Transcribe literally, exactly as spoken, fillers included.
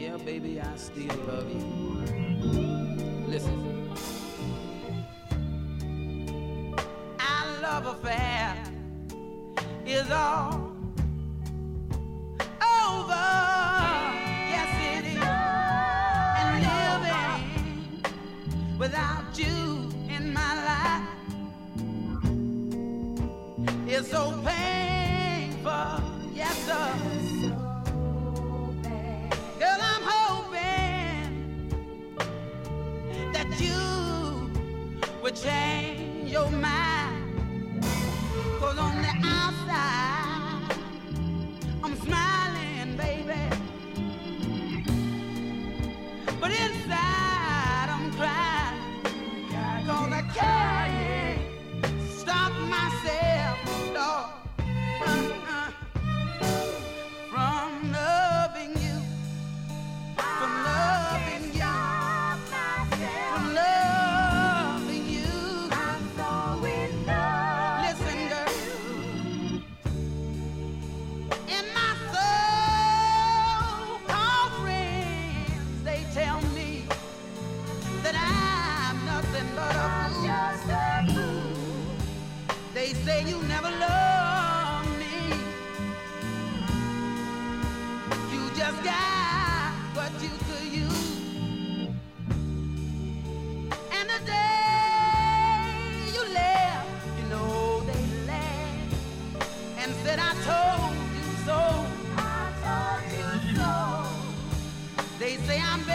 Yeah, baby, I still love you. Listen. Our love affair is all over. Yes, it is. And living without you in my life is so painful. Yes, sir. Girl, I'm hoping that you would change your mind. 'Cause on the outside, I'm smiling, baby, but inside I'm crying. 'Cause I can't stop myself, Lord, uh-uh, from loving you, from loving you, from loving you. I'm so in love. Listen, girl, in my so-called friends, they tell me that I'm nothing but a fool. They say you never loved me. You just got what you could use. And the day you left, you know they laughed and said I told you so. I told you so. They say I'm